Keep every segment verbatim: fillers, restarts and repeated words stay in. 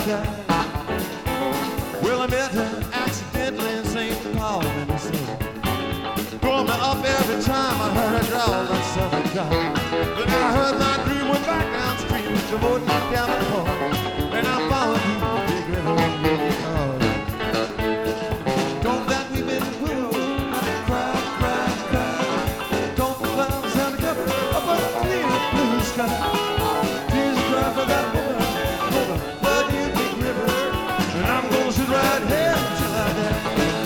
die. Well, I met her accidentally in Saint Paul, Minnesota. Growing me up every time I heard her drawl that southern call. Then I heard my dream went back downstream, the boat down the pole, and I followed you, big river, really hard. Don't that we been willows, cry, cry, cry. Don't the clouds have the cover of a clear blue sky. Tears cry for that woman, woman, but you big river, and I'm gonna sit right here till I die.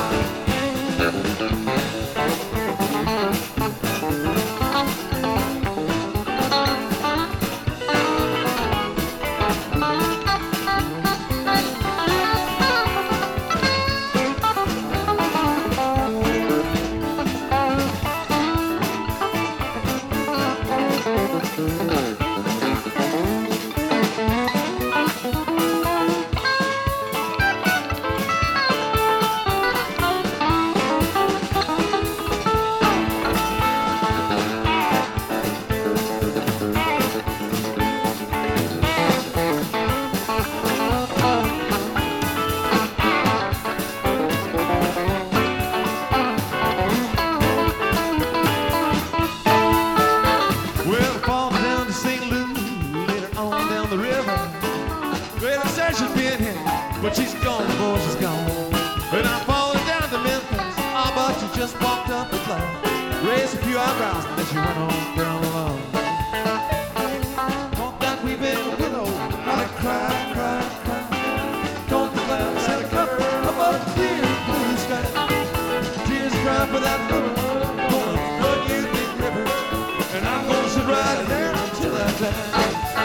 But she's gone, boy, she's gone. And I'm falling down to Memphis. Oh, but she just walked up the floor, raised a few eyebrows, and then she went on down alone. Thought that we've been a willow, not a cry, cry, cry. Don't the clouds have a cover above a clear blue sky. Tears cry for that woman, woman, but you big river, and I'm gonna sit right here until I die.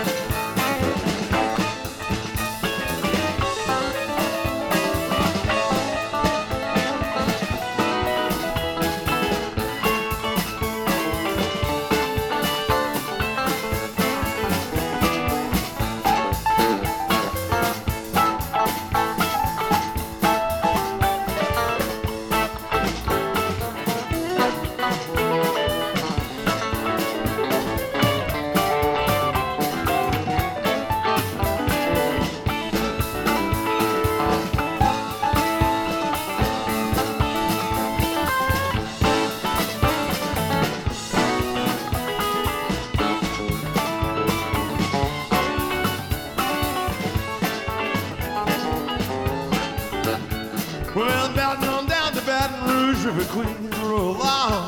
Well, Baton on down to Baton Rouge, River Queen, roll on.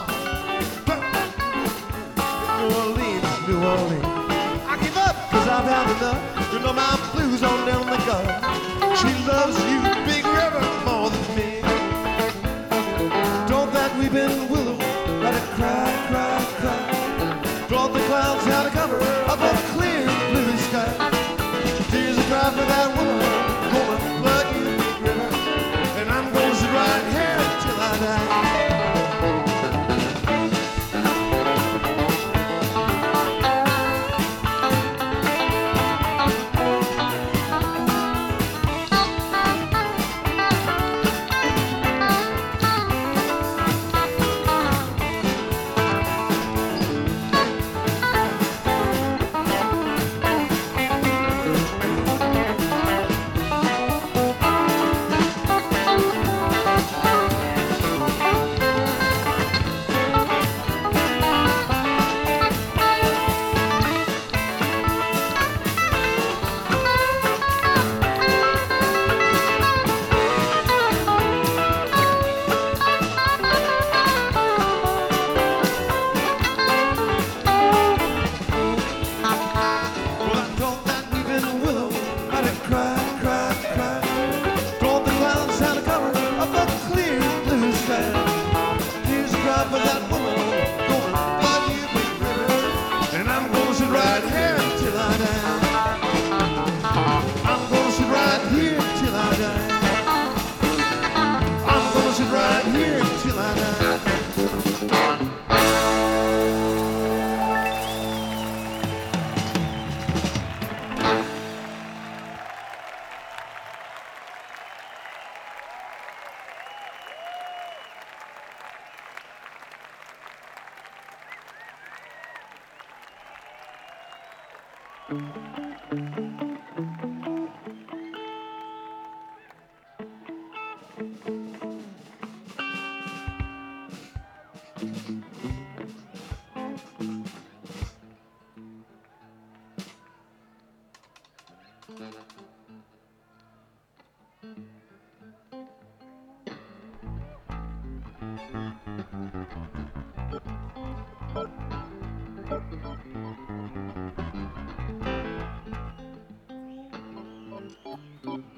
New Orleans, New Orleans. I give up, cause I've had enough. You know my blues on down the gut. She loves you, big river, more than me. Don't that we've been willow, let it cry, cry, cry. Thought the clouds had a cover of a clear blue sky. Tears are cry for that woman, woman, but you big river. And I'm gonna sit right here till I die.